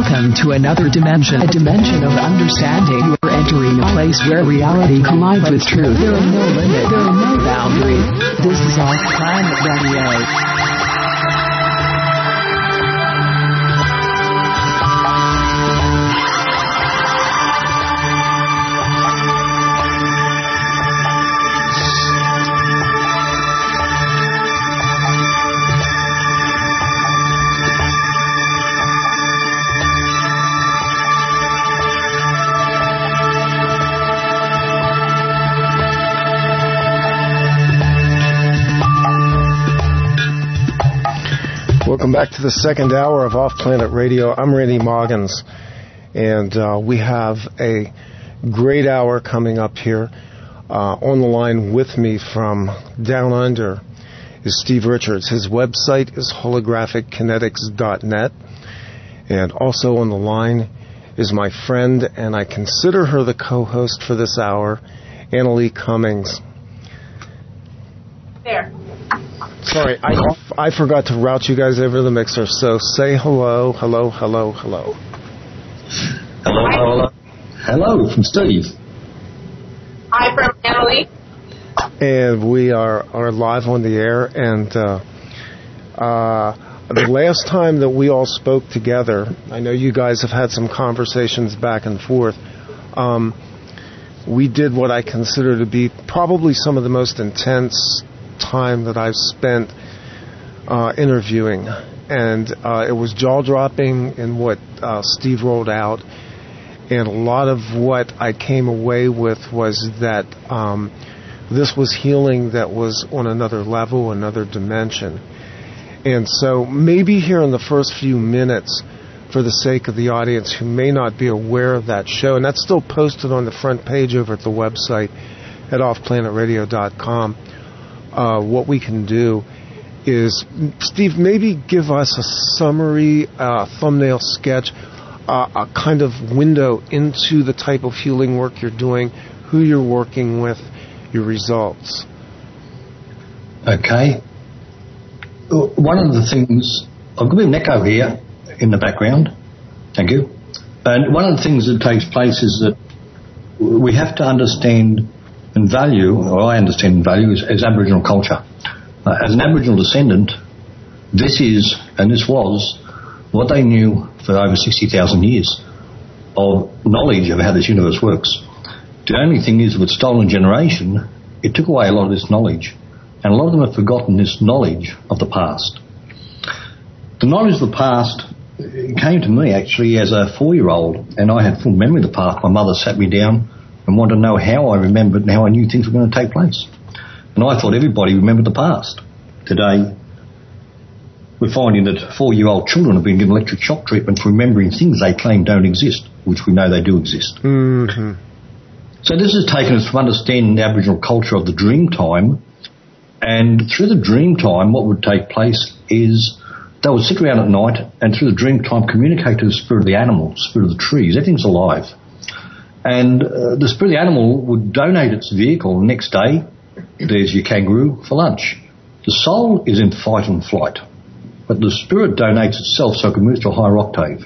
Welcome to another dimension, a dimension of understanding. You're entering a place where reality collides with truth. There are no limits, there are no boundaries. This is Off Planet Radio. Welcome back to the second hour of Off Planet Radio. I'm Randy Moggins, and we have a great hour coming up here. On the line with me from Down Under is Steve Richards. His website is holographickinetics.net. And also on the line is my friend, and I consider her the co-host for this hour, Annalee Cummings. There. Sorry, I forgot to route you guys over the mixer, so say hello, hello, hello, hello. Hello, hello. Hello from Steve. Hi from Annalee. And we are live on the air, and the last time that we all spoke together, I know you guys have had some conversations back and forth, we did what I consider to be probably some of the most intense time that I've spent interviewing, and it was jaw-dropping in what Steve rolled out, and a lot of what I came away with was that this was healing that was on another level, another dimension. And so maybe here in the first few minutes, for the sake of the audience who may not be aware of that show, and that's still posted on the front page over at the website at offplanetradio.com, what we can do is, Steve, maybe give us a summary, thumbnail sketch, a kind of window into the type of healing work you're doing, who you're working with, your results. Okay. One of the things, I've got a bit of an echo here in the background. Thank you. And one of the things that takes place is that we have to understand and value, or I understand and value, as Aboriginal culture. As an Aboriginal descendant, this is, and this was, what they knew for over 60,000 years of knowledge of how this universe works. The only thing is, with stolen generation, it took away a lot of this knowledge, and a lot of them have forgotten this knowledge of the past. The knowledge of the past came to me actually as a 4-year-old, and I had full memory of the past. My mother sat me down and wanted to know how I remembered and how I knew things were going to take place. And I thought everybody remembered the past. Today, we're finding that 4-year-old children have been given electric shock treatment for remembering things they claim don't exist, which we know they do exist. Mm-hmm. So this has taken us from understanding the Aboriginal culture of the dream time, and through the dream time, what would take place is they would sit around at night and through the dream time communicate to the spirit of the animal, the spirit of the trees. Everything's alive. And the spirit of the animal would donate its vehicle. The next day, there's your kangaroo for lunch. The soul is in fight and flight, but the spirit donates itself so it can move to a higher octave.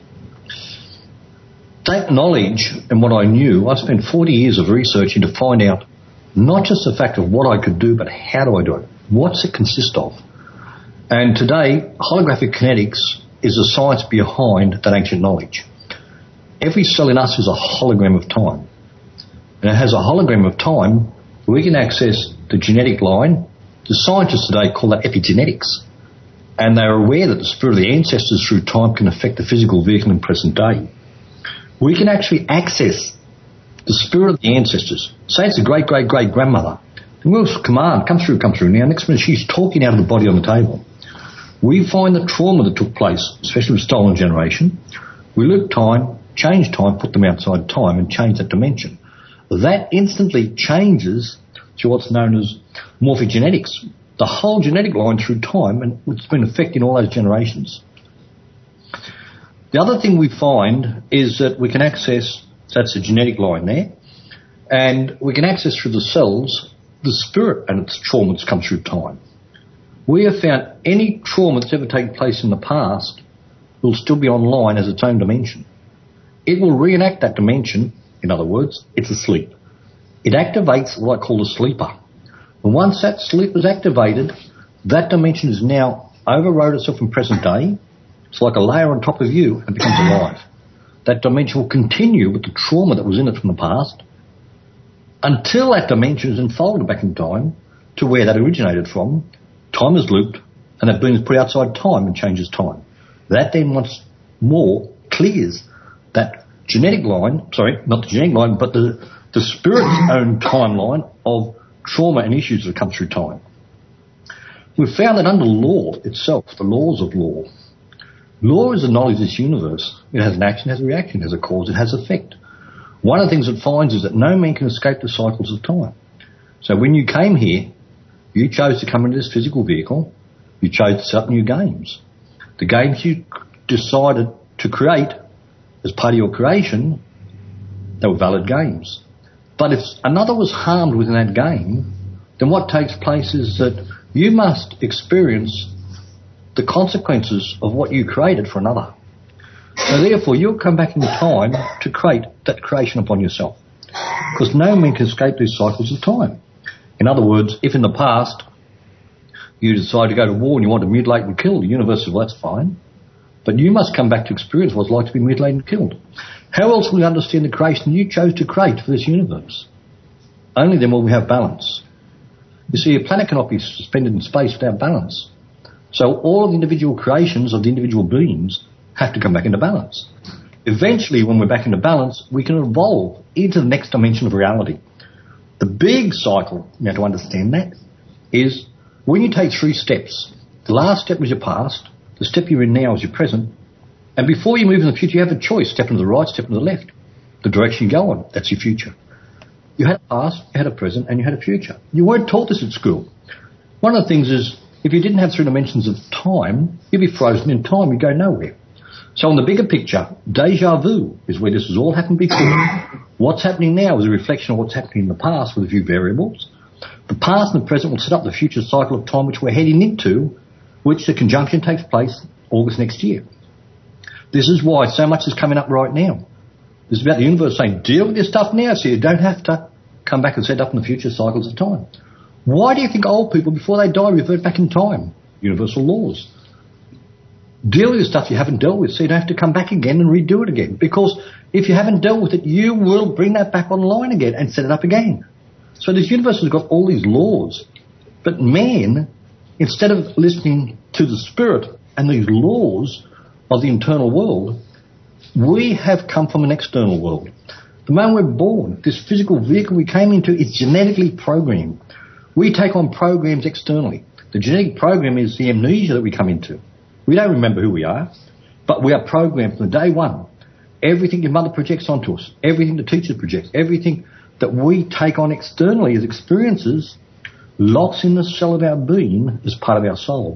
That knowledge and what I knew, I spent 40 years of researching to find out not just the fact of what I could do, but how do I do it? What's it consist of? And today, holographic kinetics is the science behind that ancient knowledge. Every cell in us is a hologram of time. And it has a hologram of time. We can access the genetic line. The scientists today call that epigenetics. And they're aware that the spirit of the ancestors through time can affect the physical vehicle in present day. We can actually access the spirit of the ancestors. Say it's a great-great-great-grandmother. And we'll command, come through. Now, next minute, she's talking out of the body on the table. We find the trauma that took place, especially with stolen generation. We loop time, change time, put them outside time, and change that dimension. That instantly changes to what's known as morphogenetics. The whole genetic line through time, and it's been affecting all those generations. The other thing we find is that we can access, that's the genetic line there, and we can access through the cells the spirit and its trauma that's come through time. We have found any trauma that's ever taken place in the past will still be online as its own dimension. It will reenact that dimension. In other words, it's asleep. It activates what I call a sleeper. And once that sleep is activated, that dimension is now overrode itself in present day. It's like a layer on top of you and becomes alive. That dimension will continue with the trauma that was in it from the past until that dimension is enfolded back in time to where that originated from. Time is looped, and that being is put outside time and changes time. That then once more clears that genetic line, sorry, not the genetic line, but the spirit's own timeline of trauma and issues that come through time. We've found that under law itself, the laws of law, law is the knowledge of this universe. It has an action, it has a reaction, it has a cause, it has effect. One of the things it finds is that no man can escape the cycles of time. So when you came here, you chose to come into this physical vehicle, you chose to set up new games. The games you decided to create as part of your creation, they were valid games. But if another was harmed within that game, then what takes place is that you must experience the consequences of what you created for another. So therefore, you'll come back in time to create that creation upon yourself. Because no man can escape these cycles of time. In other words, if in the past you decide to go to war and you want to mutilate and kill, the universe says, well, that's fine. But you must come back to experience what it's like to be mutilated and killed. How else will you understand the creation you chose to create for this universe? Only then will we have balance. You see, a planet cannot be suspended in space without balance. So all of the individual creations of the individual beings have to come back into balance. Eventually, when we're back into balance, we can evolve into the next dimension of reality. The big cycle, now to understand that, is when you take 3 steps. The last step was your past, the step you're in now is your present, and before you move in the future, you have a choice, step into the right, step into the left. The direction you go on, that's your future. You had a past, you had a present, and you had a future. You weren't taught this at school. One of the things is, if you didn't have 3 dimensions of time, you'd be frozen in time, you'd go nowhere. So in the bigger picture, deja vu is where this has all happened before. What's happening now is a reflection of what's happening in the past with a few variables. The past and the present will set up the future cycle of time which we're heading into, which the conjunction takes place August next year. This is why so much is coming up right now. This is about the universe saying, deal with this stuff now so you don't have to come back and set up in the future cycles of time. Why do you think old people, before they die, revert back in time? Universal laws. Deal with the stuff you haven't dealt with so you don't have to come back again and redo it again. Because if you haven't dealt with it, you will bring that back online again and set it up again. So this universe has got all these laws. But man, instead of listening to the spirit and these laws of the internal world, we have come from an external world. The moment we're born, this physical vehicle we came into is genetically programmed. We take on programs externally. The genetic program is the amnesia that we come into. We don't remember who we are, but we are programmed from day one. Everything your mother projects onto us, everything the teacher projects, everything that we take on externally as experiences locks in the cell of our being as part of our soul.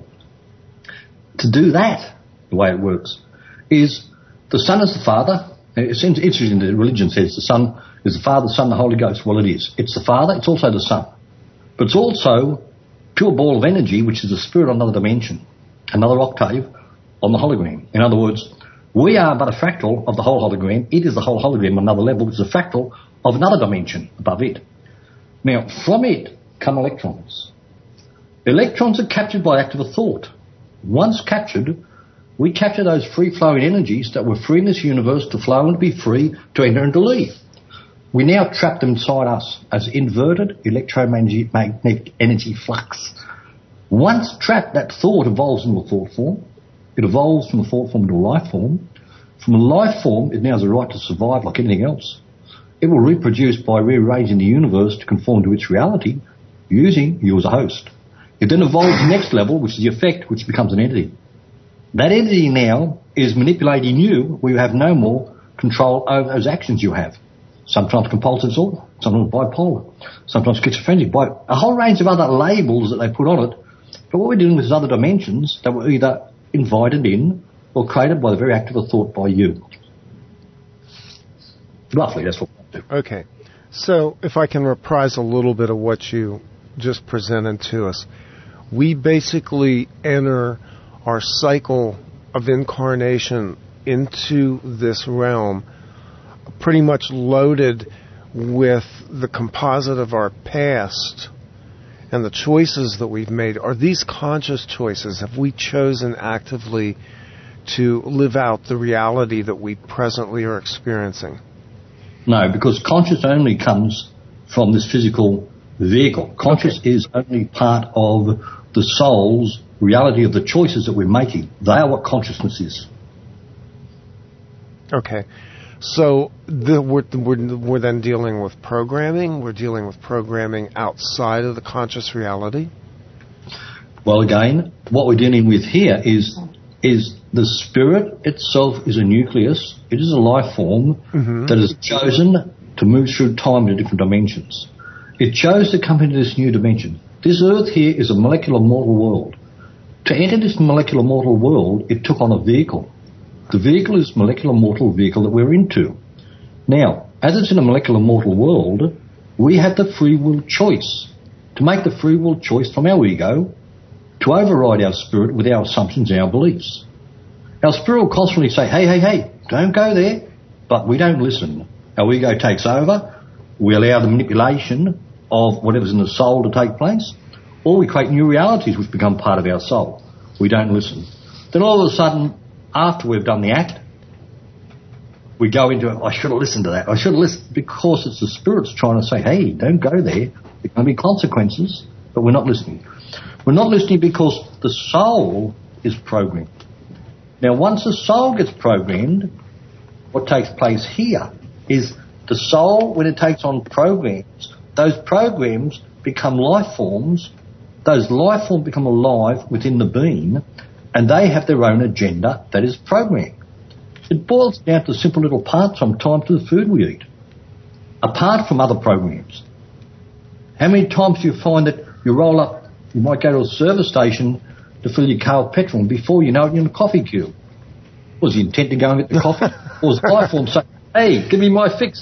To do that, the way it works, is the Son is the Father. It's interesting that religion says the Son is the Father, the Son, the Holy Ghost. Well, it is. It's the Father, it's also the Son. But it's also pure ball of energy, which is the spirit on another dimension, another octave on the hologram. In other words, we are but a fractal of the whole hologram. It is the whole hologram on another level, which is a fractal of another dimension above it. Now, from it come electrons. Electrons are captured by act of a thought. Once captured, we capture those free-flowing energies that were free in this universe to flow and to be free to enter and to leave. We now trap them inside us as inverted electromagnetic energy flux. Once trapped, that thought evolves into a thought form. It evolves from a thought form into a life form. From a life form, it now has a right to survive like anything else. It will reproduce by rearranging the universe to conform to its reality, using you as a host. It then evolves the next level, which is the effect, which becomes an entity. That entity now is manipulating you, where you have no more control over those actions you have. Sometimes compulsive disorder, sometimes bipolar, sometimes schizophrenic, by a whole range of other labels that they put on it. But what we're dealing with is other dimensions that were either invited in or created by the very act of a thought by you. Roughly, that's what we do. Okay. So if I can reprise a little bit of what you just presented to us, we basically enter our cycle of incarnation into this realm pretty much loaded with the composite of our past and the choices that we've made. Are these conscious choices? Have we chosen actively to live out the reality that we presently are experiencing? No, because conscious only comes from this physical vehicle. Conscious is only part of the soul's reality of the choices that we're making. They are what consciousness is. Okay. So we're then dealing with programming. We're dealing with programming outside of the conscious reality. Well, again, what we're dealing with here is the spirit itself is a nucleus. It is a life form that has chosen to move through time to different dimensions. It chose to come into this new dimension. This earth here is a molecular mortal world. To enter this molecular mortal world, it took on a vehicle. The vehicle is molecular mortal vehicle that we're into. Now, as it's in a molecular mortal world, we have the free will choice to make the free will choice from our ego to override our spirit with our assumptions and our beliefs. Our spirit will constantly say, hey, don't go there, but we don't listen. Our ego takes over. We allow the manipulation of whatever's in the soul to take place, or we create new realities which become part of our soul. We don't listen. Then all of a sudden, after we've done the act, we go into it, I should have listened to that. I should have listened, because it's the spirit's trying to say, hey, don't go there. There can be consequences, but we're not listening. We're not listening because the soul is programmed. Now, once the soul gets programmed, what takes place here is the soul, when it takes on programs, those programs become life forms. Those life forms become alive within the being, and they have their own agenda that is programmed. It boils down to simple little parts sometimes to the food we eat, apart from other programs. How many times do you find that you roll up, you might go to a service station to fill your car with petrol, and before you know it, you're in a coffee queue? Was the intent to go and get the coffee? Or was the life form saying, hey, give me my fix,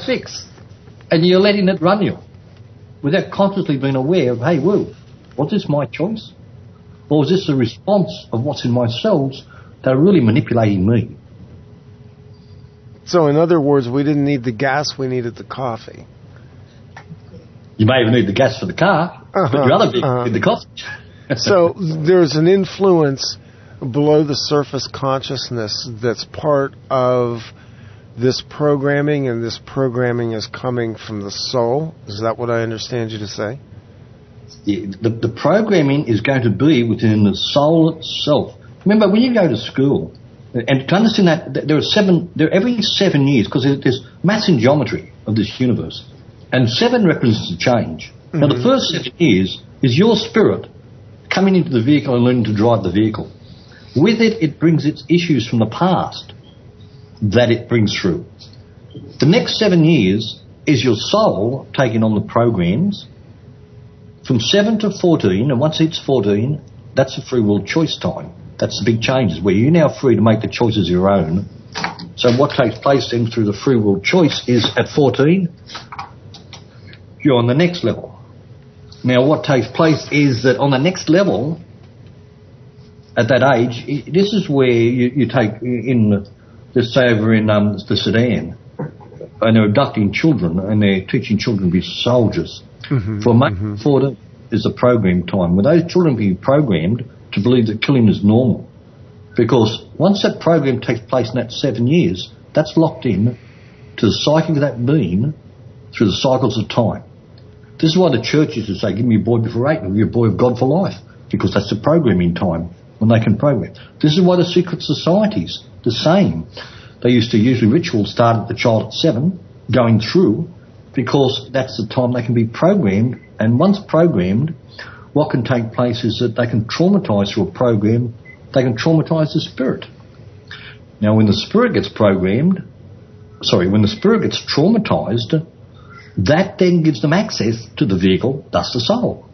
and you're letting it run you without consciously being aware of, hey, whoa, was this my choice? Or is this a response of what's in my cells that are really manipulating me? So in other words, we didn't need the gas, we needed the coffee. You may even need the gas for the car, but your other vehicle need the coffee. So there's an influence below the surface consciousness that's part of this programming, and this programming is coming from the soul. Is that what I understand you to say? The programming is going to be within the soul itself. Remember, when you go to school, and to understand that there every 7 years, because there's maths and geometry of this universe, and 7 represents a change. Now, the first 7 years is your spirit coming into the vehicle and learning to drive the vehicle. With it, it brings its issues from the past that it brings through. The next 7 years is your soul taking on the programs. From 7 to 14, and once it's 14, that's the free will choice time. That's the big changes, where you're now free to make the choices your own. So what takes place then through the free will choice is at 14, you're on the next level. Now what takes place is that on the next level, at that age, this is where you take in, let's say over in the Sudan, and they're abducting children and they're teaching children to be soldiers. For a month before is the program time, when those children be programmed to believe that killing is normal. Because once that program takes place in that 7 years, that's locked in to the psyche of that being through the cycles of time. This is why the church used to say, give me a boy before 8 and give me a boy of God for life, because that's the programming time when they can program. This is why the secret societies, the same. They used to usually rituals start at the child at 7, going through, because that's the time they can be programmed. And once programmed, what can take place is that they can traumatize through a program, they can traumatize the spirit. Now when the spirit gets programmed, when the spirit gets traumatized, that then gives them access to the vehicle, thus the soul.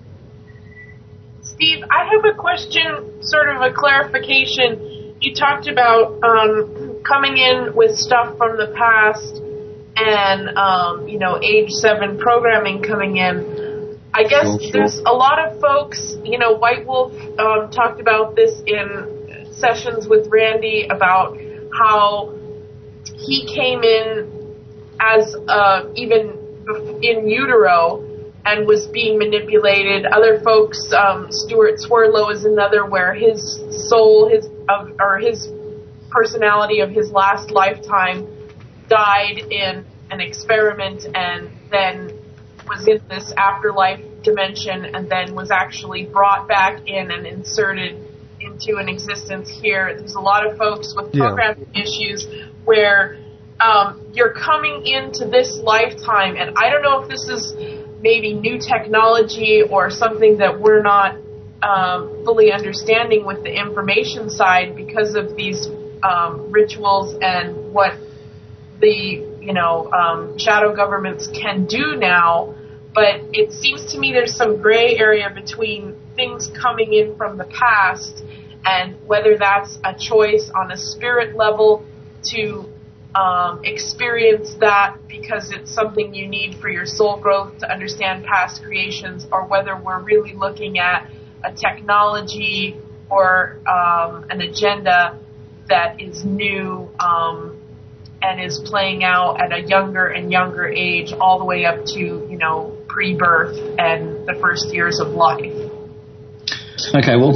Steve, I have a question, sort of a clarification. You talked about coming in with stuff from the past and, age 7 programming coming in. I guess there's a lot of folks, White Wolf talked about this in sessions with Randy about how he came in as even in utero and was being manipulated. Other folks, Stuart Swerdlow is another, where his soul, his personality of his last lifetime died in an experiment and then was in this afterlife dimension and then was actually brought back in and inserted into an existence here. There's a lot of folks with programming issues where you're coming into this lifetime, and I don't know if this is maybe new technology or something that we're not fully understanding with the information side because of these rituals and what the shadow governments can do now. But it seems to me there's some gray area between things coming in from the past and whether that's a choice on a spirit level to experience that because it's something you need for your soul growth to understand past creations, or whether we're really looking at a technology or an agenda that is new and is playing out at a younger and younger age, all the way up to, pre-birth and the first years of life. Okay, well,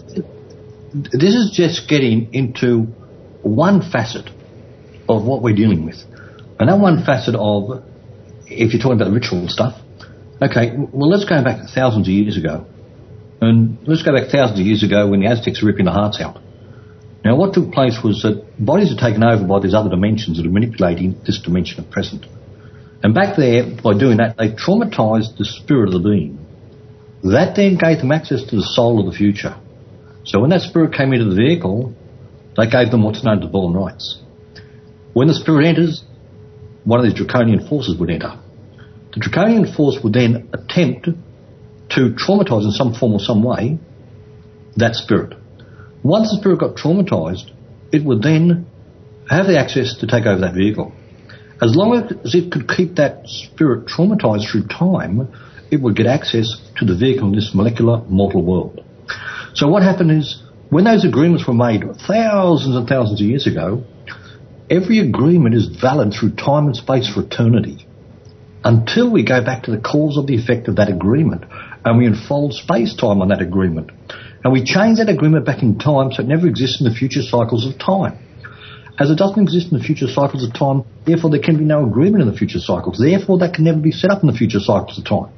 this is just getting into one facet of what we're dealing with. And that one facet of, if you're talking about the ritual stuff, okay, well, let's go back thousands of years ago. And let's go back thousands of years ago when the Aztecs were ripping the hearts out. Now, what took place was that bodies are taken over by these other dimensions that are manipulating this dimension of present. And back there, by doing that, they traumatized the spirit of the being. That then gave them access to the soul of the future. So when that spirit came into the vehicle, they gave them what's known as Born Rights. When the spirit enters, one of these draconian forces would enter. The draconian force would then attempt to traumatize in some form or some way that spirit. Once the spirit got traumatized, it would then have the access to take over that vehicle. As long as it could keep that spirit traumatized through time, it would get access to the vehicle in this molecular mortal world. So what happened is, when those agreements were made thousands and thousands of years ago, every agreement is valid through time and space for eternity until we go back to the cause of the effect of that agreement and we unfold space-time on that agreement. And we change that agreement back in time so it never exists in the future cycles of time. As it doesn't exist in the future cycles of time, therefore there can be no agreement in the future cycles. Therefore, that can never be set up in the future cycles of time.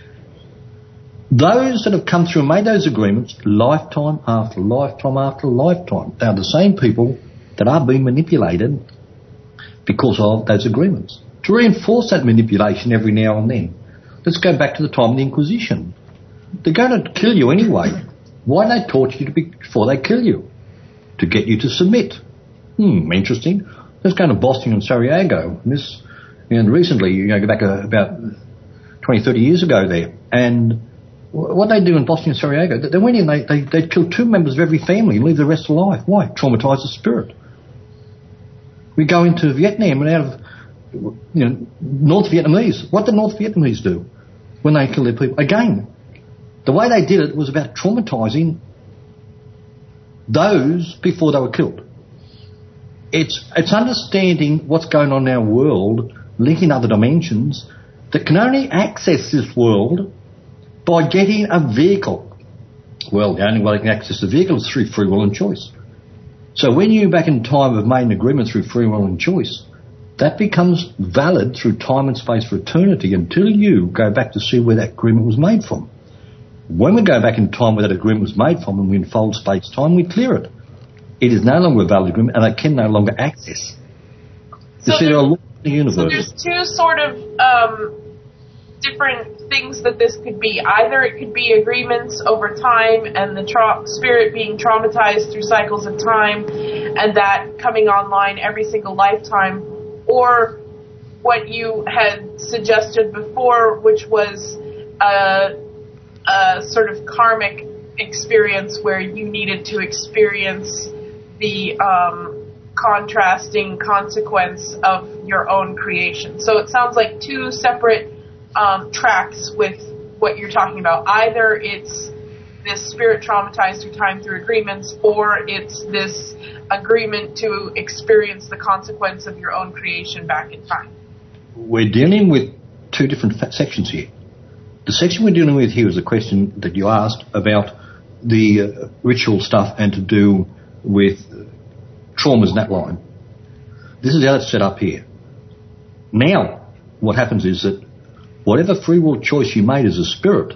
Those that have come through and made those agreements, lifetime after lifetime after lifetime, they are the same people that are being manipulated because of those agreements. To reinforce that manipulation every now and then, let's go back to the time of the Inquisition. They're going to kill you anyway. Why don't they torture you before they kill you? To get you to submit. Interesting. Let's go to Boston and Sarajevo. Recently, go back about 20, 30 years ago there. And what they do in Boston and Sarajevo, they went in, they'd kill 2 members of every family and leave the rest alive. Why? Traumatize the spirit. We go into Vietnam and out of North Vietnamese. What did North Vietnamese do when they killed their people? Again, the way they did it was about traumatizing those before they were killed. It's understanding what's going on in our world, linking other dimensions, that can only access this world by getting a vehicle. Well, the only way they can access the vehicle is through free will and choice. So when you back in time have made an agreement through free will and choice, that becomes valid through time and space for eternity until you go back to see where that agreement was made from. When we go back in time where that agreement was made from and we unfold space-time, we clear it. It is no longer a valid agreement and they can no longer access. So there are laws in the universe. So there's 2 sort of different things that this could be. Either it could be agreements over time and the spirit being traumatized through cycles of time and that coming online every single lifetime, or what you had suggested before, which was a sort of karmic experience where you needed to experience the contrasting consequence of your own creation. So it sounds like 2 separate tracks with what you're talking about. Either it's this spirit traumatized through time through agreements, or it's this agreement to experience the consequence of your own creation back in time. We're dealing with two different sections here. The section we're dealing with here is the question that you asked about the ritual stuff and to do with traumas in that line. This is how it's set up here. Now, what happens is that whatever free will choice you made as a spirit,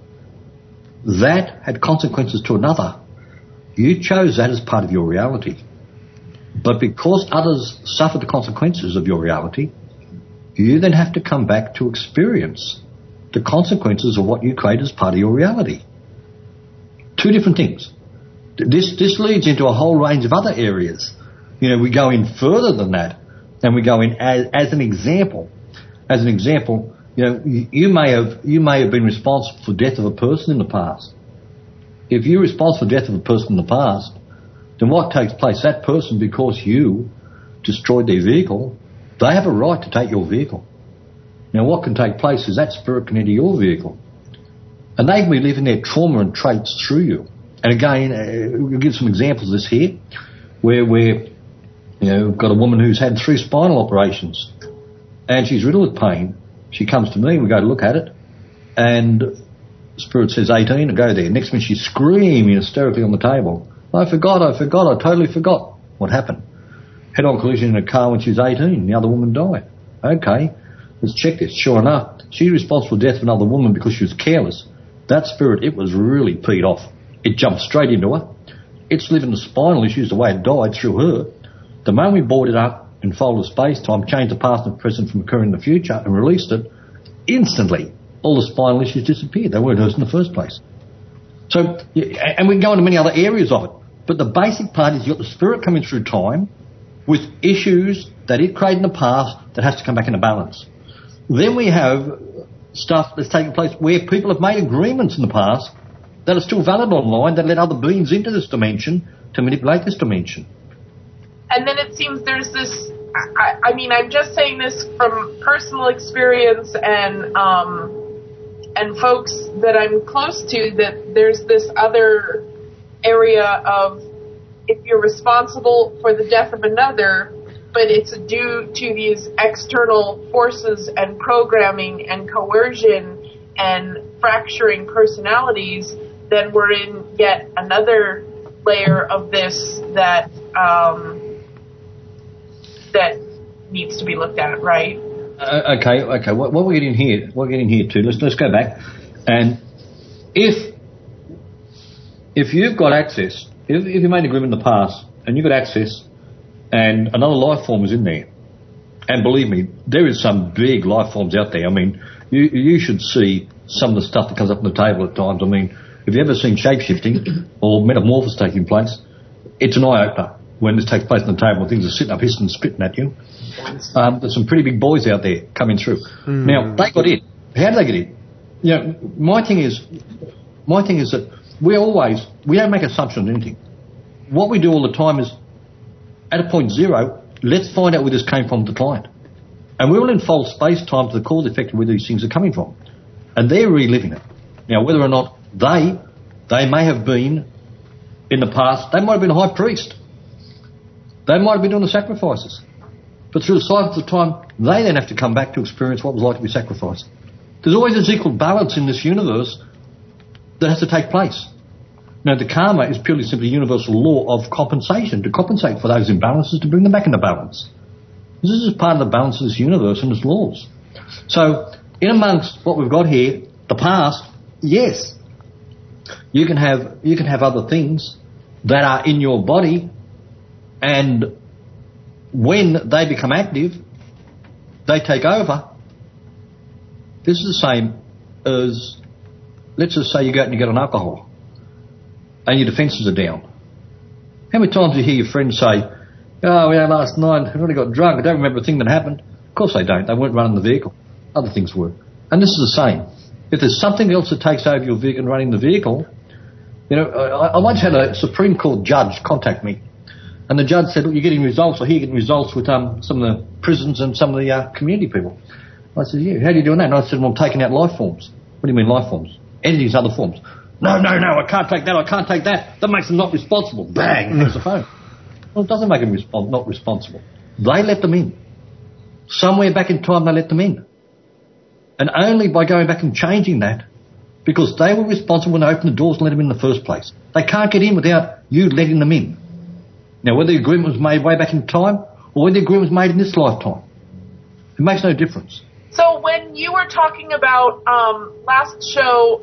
that had consequences to another. You chose that as part of your reality. But because others suffer the consequences of your reality, you then have to come back to experience the consequences of what you create as part of your reality. Two different things. This leads into a whole range of other areas. You know, we go in further than that, and we go in as an example. As an example, you know, you may have been responsible for the death of a person in the past. If you're responsible for the death of a person in the past, then what takes place? That person, because you destroyed their vehicle, they have a right to take your vehicle. Now, what can take place is that spirit can enter your vehicle, and they can be living their trauma and traits through you. And again, we'll give some examples of this here, where we've got a woman who's had 3 spinal operations, and she's riddled with pain. She comes to me, we go to look at it, and Spirit says 18, I go there. Next minute she's screaming hysterically on the table. I forgot, I totally forgot what happened. Head-on collision in a car when she was 18, the other woman died. Okay, let's check this. Sure enough, she's responsible for the death of another woman because she was careless. That spirit, it was really peed off. It jumped straight into her. It's living the spinal issues the way it died through her. The moment we brought it up in folded space-time, changed the past and present from occurring in the future and released it, instantly all the spinal issues disappeared. They weren't hers in the first place. So, and we can go into many other areas of it. But the basic part is you've got the spirit coming through time with issues that it created in the past that has to come back into balance. Then we have stuff that's taking place where people have made agreements in the past that are still valid online that let other beings into this dimension to manipulate this dimension. And then it seems there's this, I mean, I'm just saying this from personal experience and folks that I'm close to, that there's this other area of if you're responsible for the death of another, but it's due to these external forces and programming and coercion and fracturing personalities, then we're in yet another layer of this that that needs to be looked at, right? Okay. What we're getting here, too. Let's go back, and if you've got access, if you made an agreement in the past and you've got access, and another life form is in there, and believe me, there is some big life forms out there. I mean, you should see some of the stuff that comes up on the table at times. I mean, if you've ever seen shape-shifting or metamorphosis taking place, it's an eye-opener. When this takes place on the table, things are sitting up, hissing and spitting at you. There's some pretty big boys out there coming through. Now, they got in. How did they get in? You know, my thing is that we don't make assumptions on anything. What we do all the time is, at a point zero, let's find out where this came from with the client. And we will unfold space-time to the cause effect of where these things are coming from. And they're reliving it. Now, whether or not they may have been, in the past, they might have been a high priest. They might have been doing the sacrifices. But through the cycles of time, they then have to come back to experience what it was like to be sacrificed. There's always this equal balance in this universe that has to take place. Now, the karma is purely simply a universal law of compensation, to compensate for those imbalances, to bring them back into balance. This is part of the balance of this universe and its laws. So, in amongst what we've got here, the past, yes, you can have other things that are in your body, and when they become active, they take over. This is the same as, let's just say you go out and you get on alcohol and your defences are down. How many times do you hear your friends say, oh, last night I really got drunk, I don't remember a thing that happened? Of course they don't. They weren't running the vehicle. Other things were. And this is the same. If there's something else that takes over your vehicle and running the vehicle, you know, I once had a Supreme Court judge contact me. And the judge said, look, you're getting results, or here you're getting results with some of the prisons and some of the community people. I said, yeah, how are you doing that? And I said, well, I'm taking out life forms. What do you mean life forms? Entities, other forms. No, I can't take that. That makes them not responsible. Bang, hangs the phone. Well, it doesn't make them not responsible. They let them in. Somewhere back in time, they let them in. And only by going back and changing that, because they were responsible when they opened the doors and let them in the first place. They can't get in without you letting them in. Now, whether the agreement was made way back in time or whether the agreement was made in this lifetime, it makes no difference. So when you were talking about last show,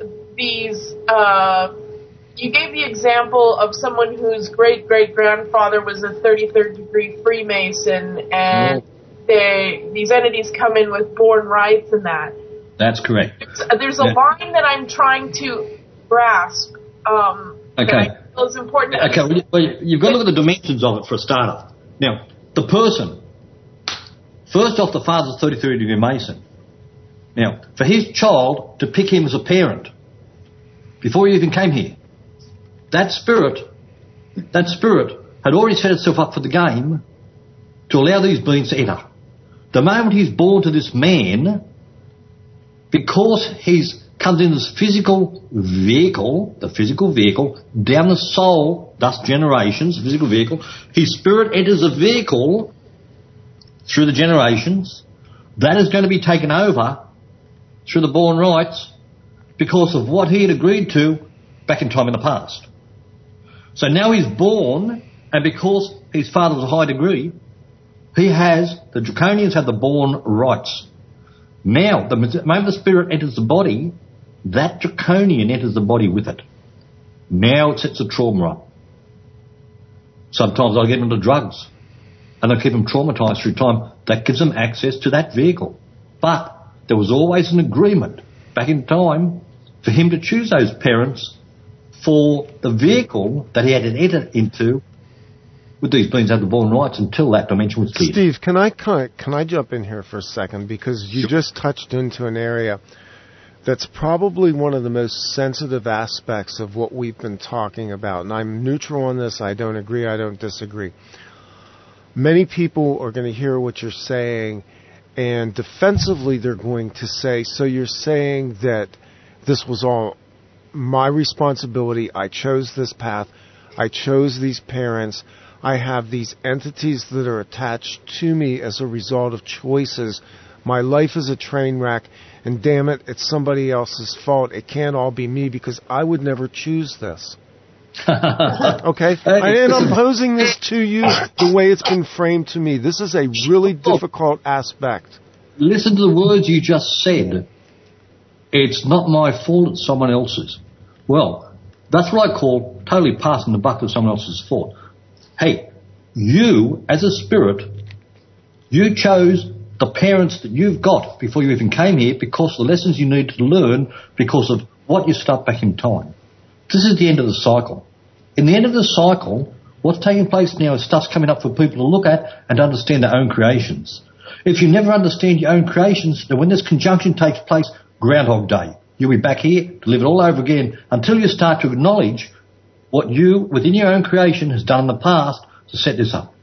you gave the example of someone whose great-great-grandfather was a 33rd degree Freemason, and these entities come in with born rights and that. That's correct. There's a line that I'm trying to grasp. Okay. That I feel is important. Okay, well, you've got to look at the dimensions of it for a starter. Now, the person, first off, the father's 33rd degree Mason. Now, for his child to pick him as a parent, before he even came here, that spirit had already set itself up for the game to allow these beings to enter. The moment he's born to this man, because he's comes in this physical vehicle, the physical vehicle, down the soul, thus generations, the physical vehicle, his spirit enters a vehicle through the generations. That is going to be taken over through the born rights because of what he had agreed to back in time in the past. So now he's born, and because his father was a high degree, the Draconians have the born rights. Now, the moment the spirit enters the body, that Draconian enters the body with it. Now it sets the trauma up. Sometimes I get them into drugs, and I keep them traumatised through time. That gives them access to that vehicle. But there was always an agreement back in time for him to choose those parents for the vehicle that he had to enter into with these beings had the born rights until that dimension was cleared. Steve, can I jump in here for a second? Because you just touched into an area that's probably one of the most sensitive aspects of what we've been talking about. And I'm neutral on this. I don't agree. I don't disagree. Many people are going to hear what you're saying, and defensively they're going to say, so you're saying that this was all my responsibility. I chose this path. I chose these parents. I have these entities that are attached to me as a result of choices. My life is a train wreck, and damn it, it's somebody else's fault. It can't all be me because I would never choose this. Okay? And I'm posing this to you the way it's been framed to me. This is a really difficult aspect. Listen to the words you just said. It's not my fault, it's someone else's. Well, that's what I call totally passing the buck to someone else's fault. Hey, you, as a spirit, you chose the parents that you've got before you even came here because of the lessons you need to learn because of what you stuck back in time. This is the end of the cycle. In the end of the cycle, what's taking place now is stuff's coming up for people to look at and understand their own creations. If you never understand your own creations, then when this conjunction takes place, Groundhog Day, you'll be back here to live it all over again until you start to acknowledge what you, within your own creation, has done in the past to set this up.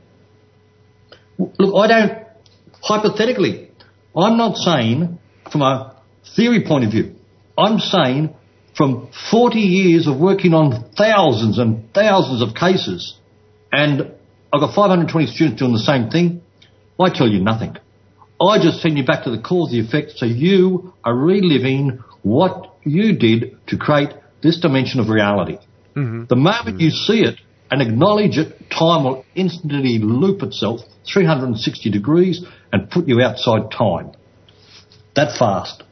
Look, hypothetically, I'm not saying from a theory point of view. I'm saying from 40 years of working on thousands and thousands of cases, and I've got 520 students doing the same thing, I tell you nothing. I just send you back to the cause, the effect, so you are reliving what you did to create this dimension of reality. Mm-hmm. The moment you see it and acknowledge it, time will instantly loop itself 360 degrees and put you outside time. That fast.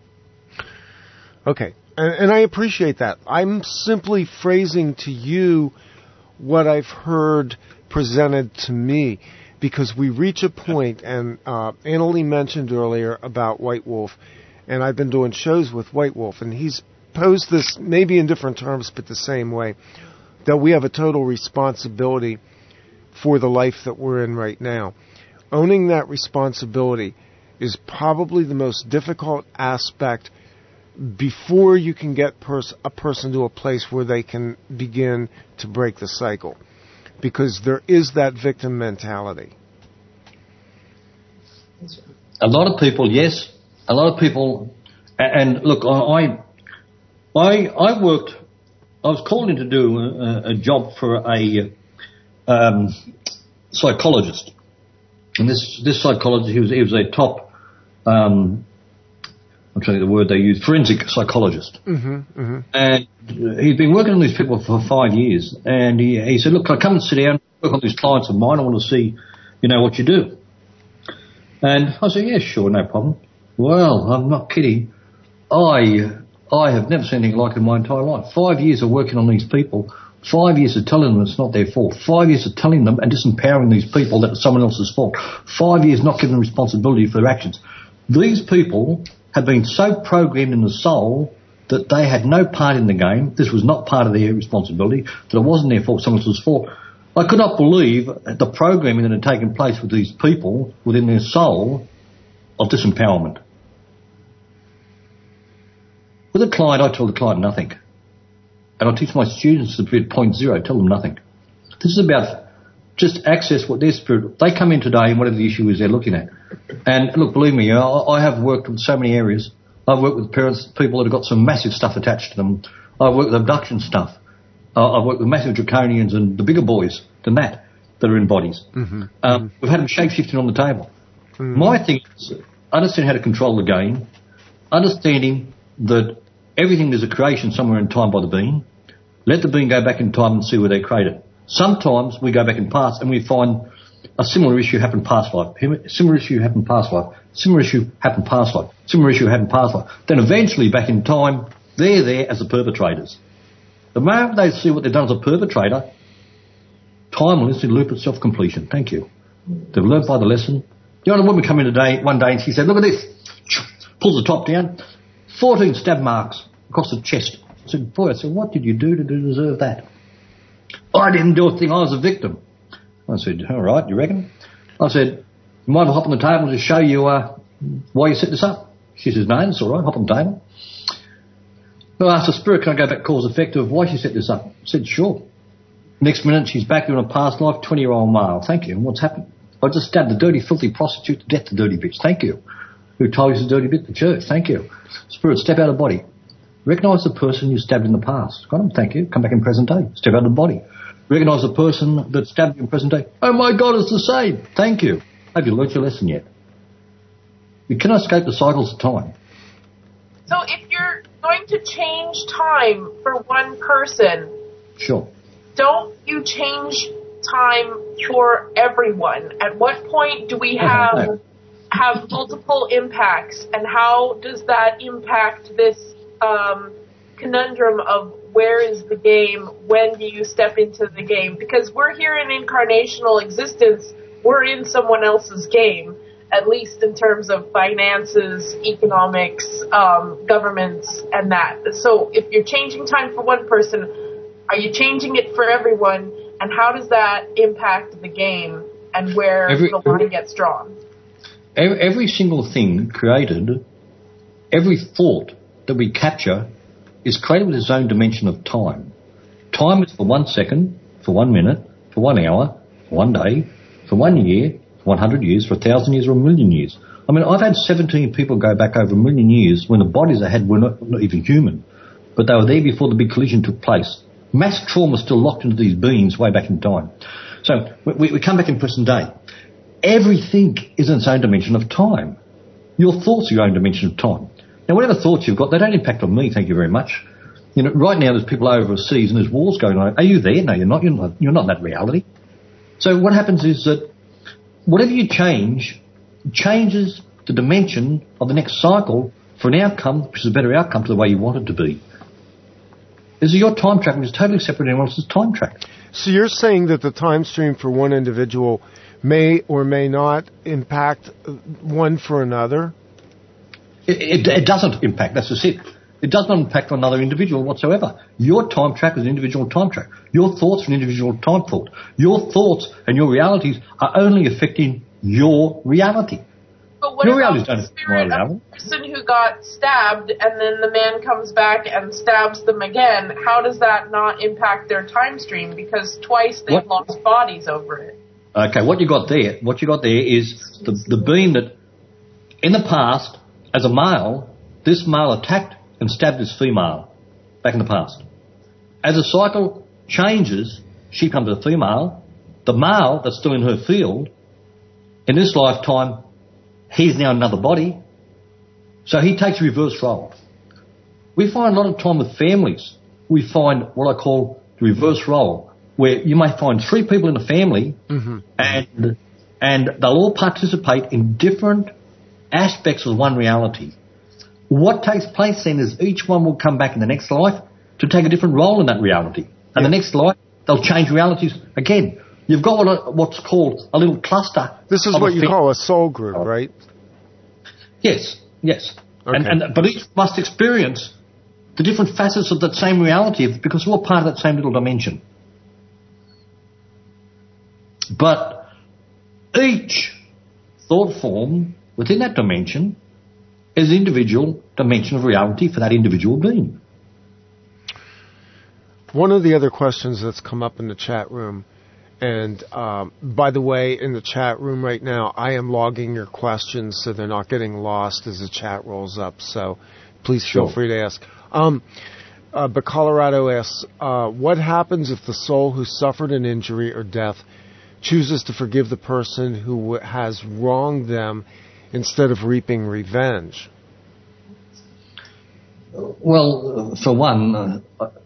Okay, and I appreciate that. I'm simply phrasing to you what I've heard presented to me, because we reach a point, and Annalie mentioned earlier about White Wolf, and I've been doing shows with White Wolf, and he's posed this maybe in different terms but the same way, that we have a total responsibility for the life that we're in right now. Owning that responsibility is probably the most difficult aspect before you can get a person to a place where they can begin to break the cycle, because there is that victim mentality. A lot of people, yes. A lot of people, and look, I worked I was called in to do a job for a psychologist. And this psychologist, he was a top, I'm trying to think of the word they use, forensic psychologist. And he'd been working on these people for 5 years. And he said, look, can I come and sit down, work on these clients of mine? I want to see, what you do. And I said, yeah, sure, no problem. Well, I'm not kidding. I have never seen anything like it in my entire life. 5 years of working on these people, 5 years of telling them it's not their fault, 5 years of telling them and disempowering these people that it's someone else's fault, 5 years not giving them responsibility for their actions. These people have been so programmed in the soul that they had no part in the game. This was not part of their responsibility, that it wasn't their fault, someone else's fault. I could not believe the programming that had taken place with these people within their soul of disempowerment. With a client, I tell the client nothing. And I teach my students to be at point zero, tell them nothing. This is about just access what their spirit, they come in today and whatever the issue is they're looking at. And look, believe me, I have worked with so many areas. I've worked with people that have got some massive stuff attached to them. I've worked with abduction stuff. I've worked with massive draconians and the bigger boys than that are in bodies. We've had them shape-shifting on the table. My thing is understand how to control the game, understanding that everything is a creation somewhere in time by the being. Let the being go back in time and see where they created. Sometimes we go back in past and we find a similar issue happened past life. Similar issue happened past life. Similar issue happened past life. Similar issue happened past life. Then eventually back in time, they're there as the perpetrators. The moment they see what they've done as a perpetrator, time will instantly loop at self-completion. Thank you. They've learned by the lesson. The other woman come in one day and she said, look at this. Pulls the top down. 14 stab marks across the chest. I said, what did you do to deserve that? I didn't do a thing. I was a victim. I said, all right, you reckon? I said, you mind if I hop on the table to show you why you set this up? She says, no, that's all right. Hop on the table. I asked the spirit, can I go back cause effect of why she set this up? I said, sure. Next minute, she's back doing a past life, 20-year-old male. Thank you. And what's happened? I just stabbed the dirty, filthy prostitute to death, the dirty bitch. Thank you. Who told you the dirty bit? The church. Thank you. Spirit, step out of the body. Recognise the person you stabbed in the past. Got him? Thank you. Come back in present day. Step out of the body. Recognise the person that stabbed you in present day. Oh my God, it's the same. Thank you. Have you learnt your lesson yet? You cannot escape the cycles of time. So if you're going to change time for one person, sure, don't you change time for everyone? At what point do we have multiple impacts, and how does that impact this conundrum of where is the game, when do you step into the game? Because we're here in incarnational existence, we're in someone else's game, at least in terms of finances, economics, governments, and that. So if you're changing time for one person, are you changing it for everyone, and how does that impact the game and where the line gets drawn? Every single thing created, every thought that we capture is created with its own dimension of time. Time is for 1 second, for 1 minute, for 1 hour, for 1 day, for 1 year, for 100 years, for 1,000 years, or 1,000,000 years. I mean, I've had 17 people go back over 1,000,000 years when the bodies they had were not even human, but they were there before the big collision took place. Mass trauma is still locked into these beings way back in time. So we come back in present day. Everything is in its own dimension of time. Your thoughts are your own dimension of time. Now, whatever thoughts you've got, they don't impact on me, thank you very much. Right now there's people overseas and there's wars going on. Are you there? No, you're not. You're not in that reality. So what happens is that whatever you change changes the dimension of the next cycle for an outcome which is a better outcome to the way you want it to be. This is your time track, which is totally separate from anyone else's time track. So you're saying that the time stream for one individual may or may not impact one for another? It doesn't impact, that's just it. It does not impact on another individual whatsoever. Your time track is an individual time track. Your thoughts are an individual time thought. Your thoughts and your realities are only affecting your reality. But what your about the spirit of the person who got stabbed and then the man comes back and stabs them again? How does that not impact their time stream? Because twice they've lost bodies over it. Okay, what you got there is the being that in the past, as a male, this male attacked and stabbed this female back in the past. As the cycle changes, she becomes a female. The male that's still in her field, in this lifetime, he's now another body. So he takes a reverse role. We find a lot of time with families, we find what I call the reverse role, where you may find 3 people in a family and they'll all participate in different aspects of one reality. What takes place then is each one will come back in the next life to take a different role in that reality. And the next life, they'll change realities again. You've got what's called a little cluster. This is what you call a soul group, right? Yes. Okay. But each must experience the different facets of that same reality because we're all part of that same little dimension. But each thought form within that dimension is an individual dimension of reality for that individual being. One of the other questions that's come up in the chat room, and by the way, in the chat room right now, I am logging your questions so they're not getting lost as the chat rolls up. So please feel free to ask. But Colorado asks, what happens if the soul who suffered an injury or death chooses to forgive the person who has wronged them instead of reaping revenge? Well, for one,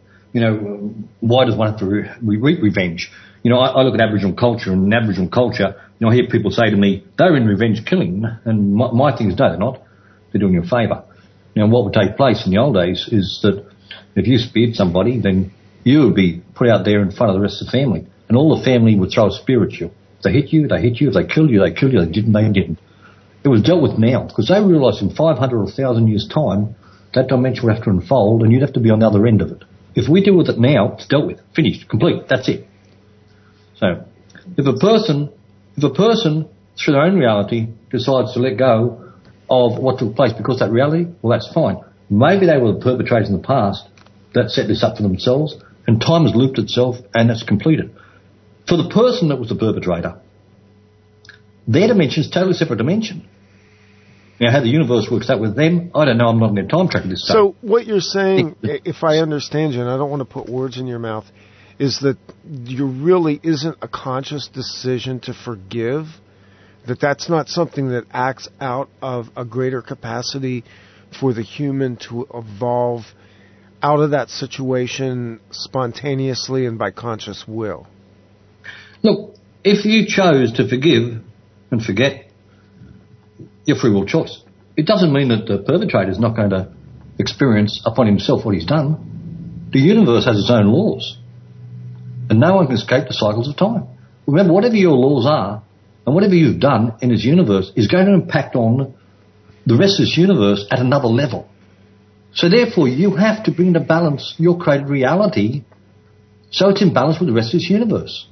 why does one have to reap revenge? I look at Aboriginal culture, and in Aboriginal culture, I hear people say to me, they're in revenge killing, and my thing is, no, they're not. They're doing you a favour. What would take place in the old days is that if you speared somebody, then you would be put out there in front of the rest of the family, and all the family would throw a spear at you. If they hit you, they hit you. If they killed you, they killed you. They didn't. It was dealt with now, because they realised in 500 or 1,000 years' time, that dimension would have to unfold, and you'd have to be on the other end of it. If we deal with it now, it's dealt with, finished, complete, that's it. So, if a person, through their own reality, decides to let go of what took place because of that reality, well, that's fine. Maybe they were the perpetrators in the past that set this up for themselves, and time has looped itself, and it's completed. For the person that was the perpetrator, their dimension is a totally separate dimension. Now, how the universe works out with them, I don't know. I'm not going to time track this stuff. So what you're saying, if I understand you, and I don't want to put words in your mouth, is that there really isn't a conscious decision to forgive, that's not something that acts out of a greater capacity for the human to evolve out of that situation spontaneously and by conscious will. Look, if you chose to forgive and forget, your free will choice. It doesn't mean that the perpetrator is not going to experience upon himself what he's done. The universe has its own laws, and no one can escape the cycles of time. Remember, whatever your laws are, and whatever you've done in this universe is going to impact on the rest of this universe at another level. So therefore, you have to bring into balance your created reality so it's in balance with the rest of this universe.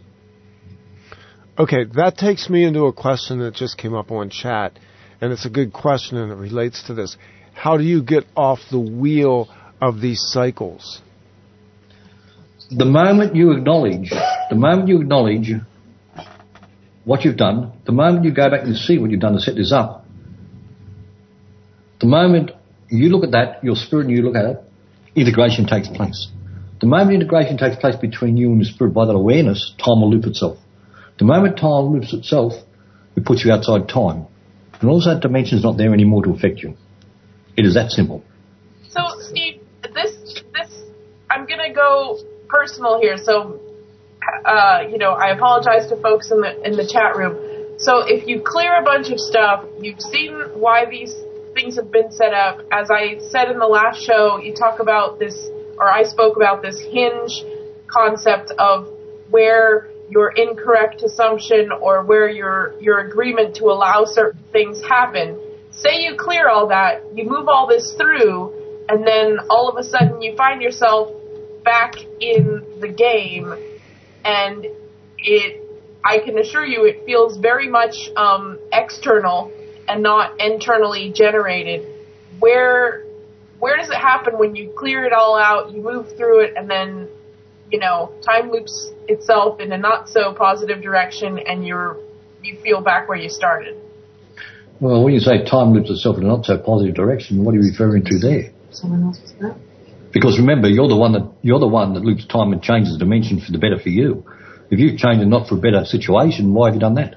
Okay, that takes me into a question that just came up on chat. And it's a good question, and it relates to this. How do you get off the wheel of these cycles? The moment you acknowledge what you've done, the moment you go back and see what you've done to set this up, the moment you look at that, your spirit and you look at it, integration takes place. The moment integration takes place between you and your spirit by that awareness, time will loop itself. The moment time loops itself, it puts you outside time. And also that dimension is not there anymore to affect you. It is that simple. So, Steve, this I'm going to go personal here. So, I apologize to folks in the chat room. So if you clear a bunch of stuff, you've seen why these things have been set up. As I said in the last show, you talk about this, or I spoke about this hinge concept of where your incorrect assumption or where your agreement to allow certain things happen. Say you clear all that, you move all this through, and then all of a sudden you find yourself back in the game, and I can assure you it feels very much external and not internally generated. Where does it happen when you clear it all out, you move through it, and then time loops itself in a not so positive direction, and you feel back where you started? Well, when you say time loops itself in a not so positive direction, what are you referring to there? Someone else was that? Because remember, you're the one that loops time and changes dimension for the better for you. If you've changed it not for a better situation, why have you done that?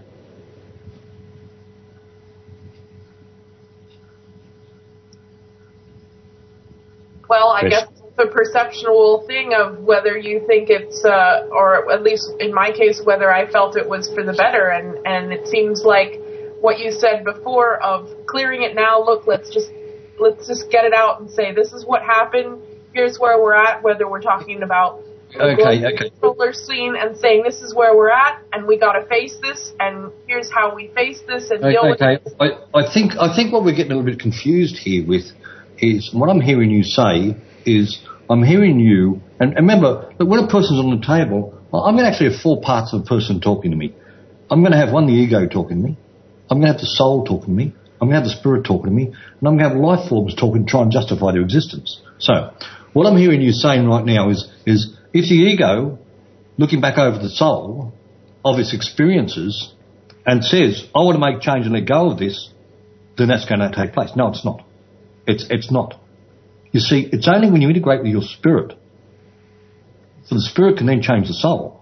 Well, I guess it's a perceptual thing of whether you think it's, or at least in my case, whether I felt it was for the better. And it seems like what you said before of clearing it now. Look, let's just get it out and say this is what happened. Here's where we're at. Whether we're talking about the solar scene and saying this is where we're at, and we got to face this, and here's how we face this and deal with it. I think what we're getting a little bit confused here with is what I'm hearing you say is I'm hearing you, and remember that when a person's on the table, I'm going to actually have four parts of a person talking to me. I'm going to have one, the ego talking to me. I'm going to have the soul talking to me. I'm going to have the spirit talking to me. And I'm going to have life forms talking to try and justify their existence. So what I'm hearing you saying right now is if the ego, looking back over the soul of its experiences and says, I want to make change and let go of this, then that's going to take place. No, it's not. It's not. You see, it's only when you integrate with your spirit, so the spirit can then change the soul.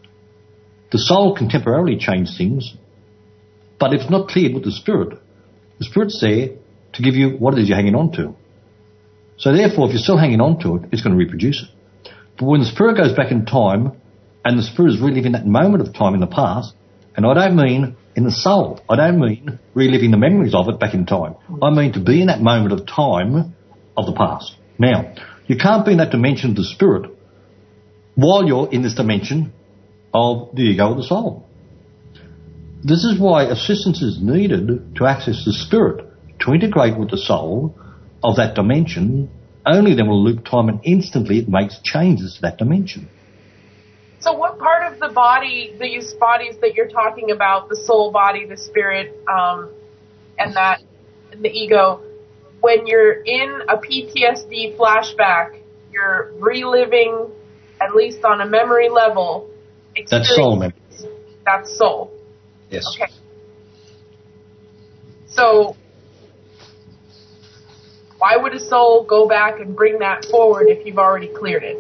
The soul can temporarily change things, but if it's not cleared with the spirit's there to give you what it is you're hanging on to. So therefore, if you're still hanging on to it, it's going to reproduce it. But when the spirit goes back in time, and the spirit is reliving that moment of time in the past, and I don't mean in the soul. I don't mean reliving the memories of it back in time. I mean to be in that moment of time of the past. Now, you can't be in that dimension of the spirit while you're in this dimension of the ego or the soul. This is why assistance is needed to access the spirit, to integrate with the soul of that dimension. Only then will loop time and instantly it makes changes to that dimension. So what part of the body, these bodies that you're talking about, the soul body, the spirit, and the ego, when you're in a PTSD flashback, you're reliving, at least on a memory level, that's soul memory. That's soul. Yes. Okay. So why would a soul go back and bring that forward if you've already cleared it?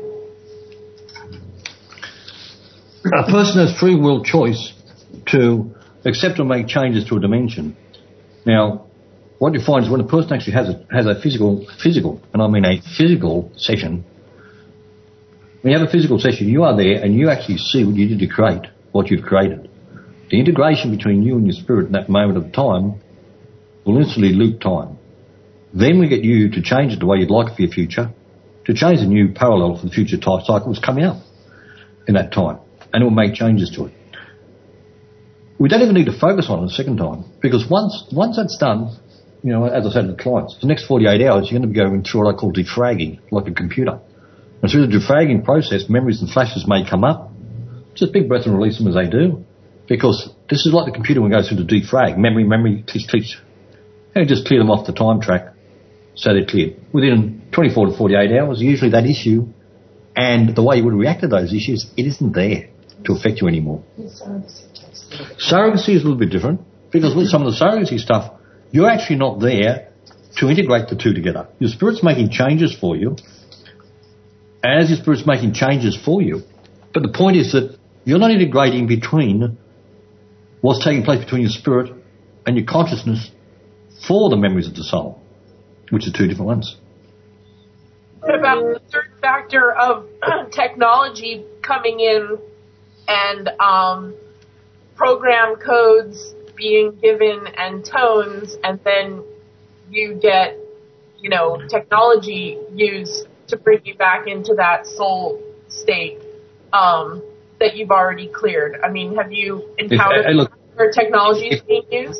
A person has free will choice to accept or make changes to a dimension. Now, what you find is when a person actually has a physical, and I mean a physical session, when you have a physical session, you are there and you actually see what you did to create what you've created. The integration between you and your spirit in that moment of time will instantly loop time. Then we get you to change it the way you'd like it for your future, to change the new parallel for the future type cycle that's coming up in that time. And it will make changes to it. We don't even need to focus on it a second time, because once that's done, you know, as I said to the clients, the next 48 hours you're going to be going through what I call defragging, like a computer. And through the defragging process, memories and flashes may come up. Just big breath and release them as they do, because this is like the computer when it goes through the defrag. Memory, click. And just clear them off the time track so they're cleared. Within 24 to 48 hours, usually that issue and the way you would react to those issues, it isn't there to affect you anymore. Surrogacy is a little bit different, because with some of the surrogacy stuff, you're actually not there to integrate the two together. Your spirit's making changes for you, and as your spirit's making changes for you, but the point is that you're not integrating between what's taking place between your spirit and your consciousness for the memories of the soul, which are two different ones. What about the third factor of technology coming in and program codes being given and tones, and then you get, you know, technology used to bring you back into that soul state that you've already cleared? I mean, have you encountered where technology is being used?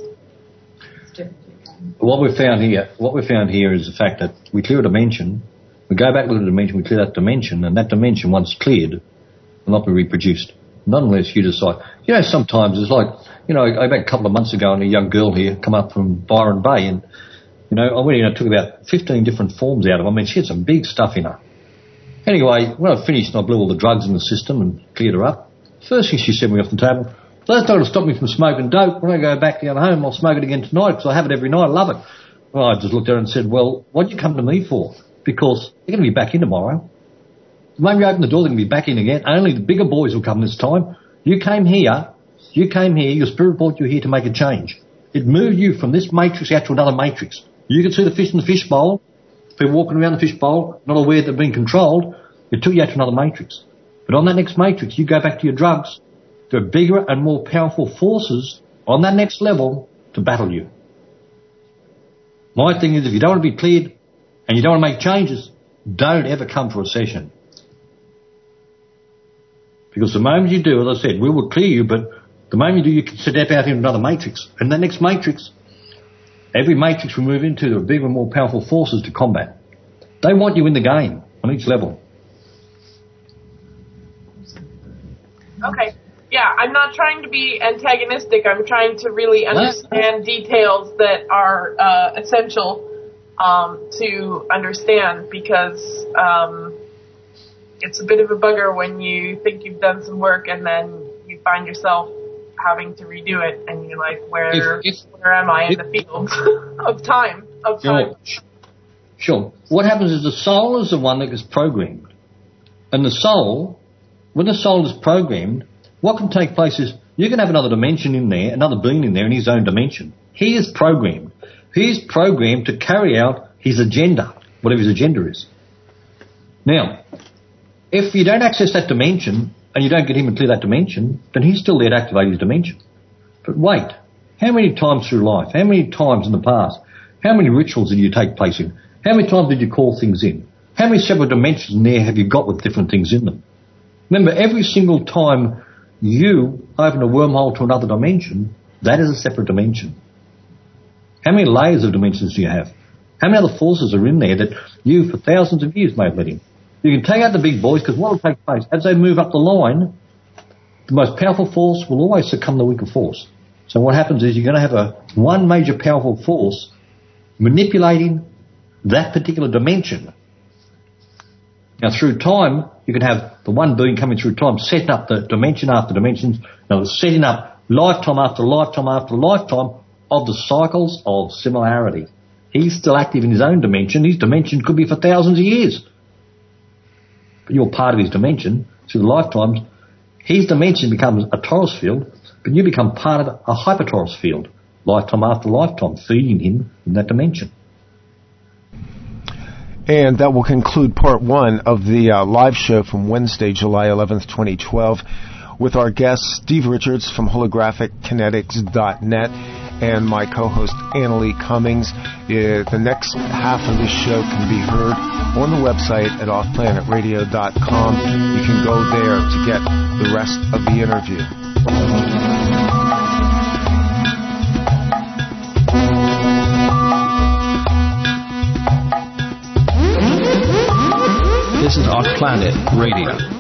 What we found here is the fact that we clear a dimension, we go back to the dimension, we clear that dimension, and that dimension, once cleared, will not be reproduced. Not unless you decide. You know, sometimes it's like, you know, I met a couple of months ago and a young girl here come up from Byron Bay, and, you know, I went in and took about 15 different forms out of her. I mean, she had some big stuff in her. Anyway, when I finished and I blew all the drugs in the system and cleared her up, first thing she said to me off the table, that's not going to stop me from smoking dope. When I go back down home, I'll smoke it again tonight because I have it every night. I love it. Well, I just looked at her and said, well, what'd you come to me for? because they're going to be back in tomorrow. The moment you open the door, they're going to be back in again. Only the bigger boys will come this time. You came here, your spirit brought you here to make a change. It moved you from this matrix out to another matrix. You can see the fish in the fish bowl. If you're walking around the fish bowl, not aware they're being controlled, it took you out to another matrix. But on that next matrix, you go back to your drugs. There are bigger and more powerful forces on that next level to battle you. My thing is, if you don't want to be cleared and you don't want to make changes, don't ever come for a session. Because the moment you do, as I said, we will clear you, but the moment you do, you can step out into another matrix. And that next matrix, every matrix we move into, there are bigger and more powerful forces to combat. They want you in the game on each level. Okay. Yeah, I'm not trying to be antagonistic. I'm trying to really understand details that are essential to understand, because it's a bit of a bugger when you think you've done some work and then you find yourself having to redo it, and you're like, where am I in the field of time? Sure. What happens is the soul is the one that gets programmed. And the soul, when the soul is programmed, what can take place is you can have another dimension in there, another being in there in his own dimension. He is programmed. He is programmed to carry out his agenda, whatever his agenda is. Now, if you don't access that dimension and you don't get him to clear that dimension, then he's still there to activate his dimension. But wait, how many times through life, how many times in the past, how many rituals did you take place in? How many times did you call things in? How many separate dimensions in there have you got with different things in them? Remember, every single time you open a wormhole to another dimension, that is a separate dimension. How many layers of dimensions do you have? How many other forces are in there that you, for thousands of years, may have let in? You can take out the big boys, because what will take place, as they move up the line, the most powerful force will always succumb to the weaker force. So what happens is you're going to have one major powerful force manipulating that particular dimension. Now, through time, you can have the one being coming through time, setting up the dimension after dimensions, setting up lifetime after lifetime after lifetime of the cycles of similarity. He's still active in his own dimension. His dimension could be for thousands of years. But you're part of his dimension through the lifetimes. His dimension becomes a torus field, but you become part of a hypertorus field, lifetime after lifetime, feeding him in that dimension. And that will conclude part one of the live show from Wednesday, July 11th, 2012, with our guest, Steve Richards from HolographiCkinetics.net, and my co-host, Annalie Cummings. The next half of this show can be heard on the website at offplanetradio.com. You can go there to get the rest of the interview. This is Off Planet Radio.